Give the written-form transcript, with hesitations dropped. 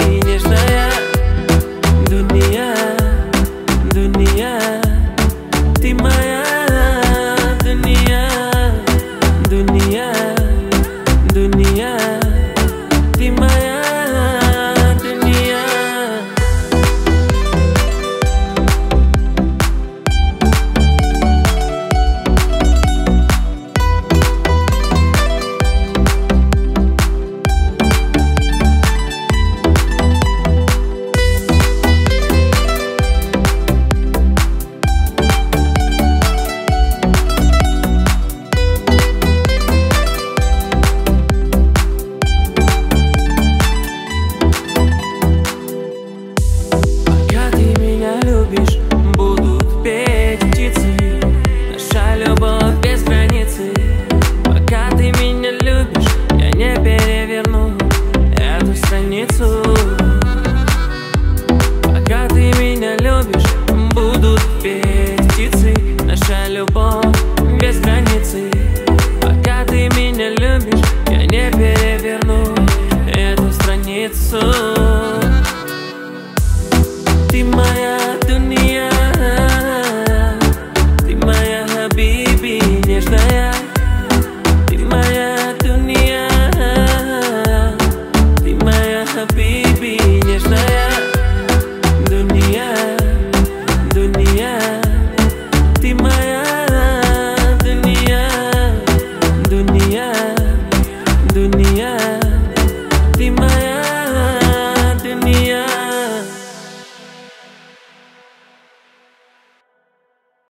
и нежная. Дуния, дуния, ты моя. Дуния, дуния, дуния, ты моя. Дуния. Будут петь птицы, наша любовь без границы. Пока ты меня любишь, я не переверну эту страницу. Пока ты меня любишь, будут петь птицы, наша любовь без границы. Пока ты меня любишь, я не переверну эту страницу.